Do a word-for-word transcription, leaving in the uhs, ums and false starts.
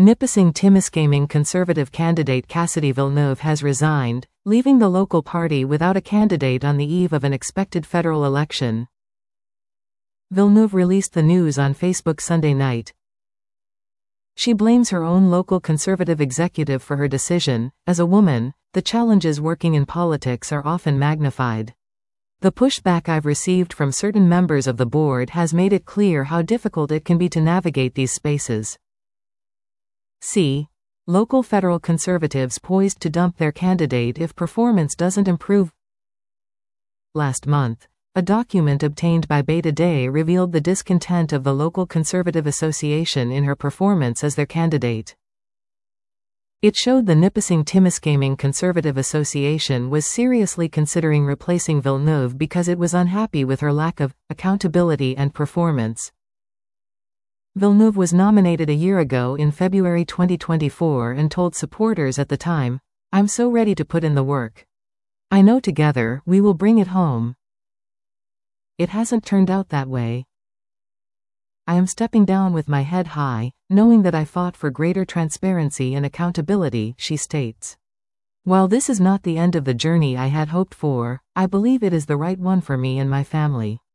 Nipissing Timiskaming Conservative candidate Cassidy Villeneuve has resigned, leaving the local party without a candidate on the eve of an expected federal election. Villeneuve released the news on Facebook Sunday night. She blames her own local Conservative executive for her decision. As a woman, the challenges working in politics are often magnified. The pushback I've received from certain members of the board has made it clear how difficult it can be to navigate these spaces. See. Local federal Conservatives poised to dump their candidate if performance doesn't improve. Last month, a document obtained by Beta Day revealed the discontent of the local Conservative Association in her performance as their candidate. It showed the Nipissing Timiskaming Conservative Association was seriously considering replacing Villeneuve because it was unhappy with her lack of accountability and performance. Villeneuve was nominated a year ago in February twenty twenty-four and told supporters at the time, "I'm so ready to put in the work. I know together we will bring it home." It hasn't turned out that way. "I am stepping down with my head high, knowing that I fought for greater transparency and accountability," she states. "While this is not the end of the journey I had hoped for, I believe it is the right one for me and my family."